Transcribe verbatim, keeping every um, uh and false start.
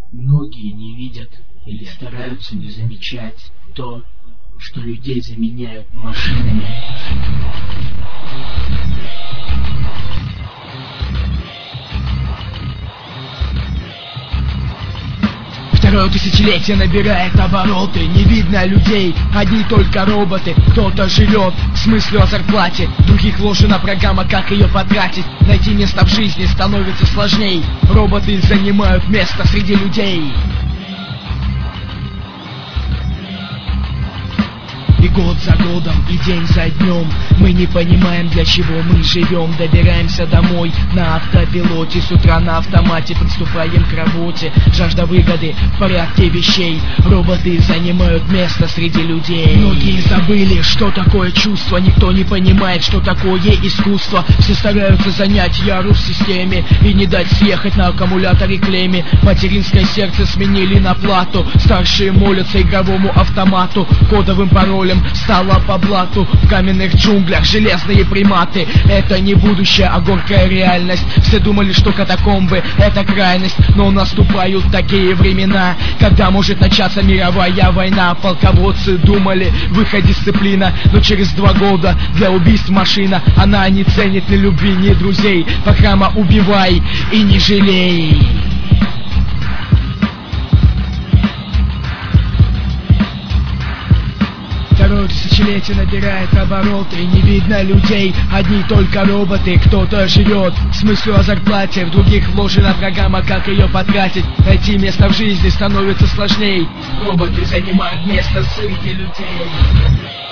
Многие не видят или стараются не замечать то, что людей заменяют машинами. Второе тысячелетие набирает обороты. Не видно людей, одни только роботы. Кто-то живет с мыслью о зарплате, других вложена программа, как ее потратить. Найти место в жизни становится сложней. Роботы занимают место среди людей. И год за годом, и день за днем мы не понимаем, для чего мы живем. Добираемся домой на автопилоте, с утра на автомате приступаем к работе. Жажда выгоды в порядке вещей. Роботы занимают место среди людей. Многие забыли, что такое чувство. Никто не понимает, что такое искусство. Все стараются занять ярус в системе и не дать съехать на аккумуляторе клемме. Материнское сердце сменили на плату. Старшие молятся игровому автомату. Кодовым паролем стало по блату. В каменных джунглях железные приматы. Это не будущее, а горькая реальность. Все думали, что катакомбы — это крайность. Но наступают такие времена, когда может начаться мировая война. Полководцы думали, в их дисциплина. Но через два года для убийств машина. Она не ценит ни любви, ни друзей. Программа «Убивай и не жалей». Второе тысячелетие набирает обороты. Не видно людей, одни только роботы. Кто-то живет с мыслью о зарплате, в других вложена программа, как ее потратить. Найти место в жизни становится сложней. Роботы занимают место среди людей.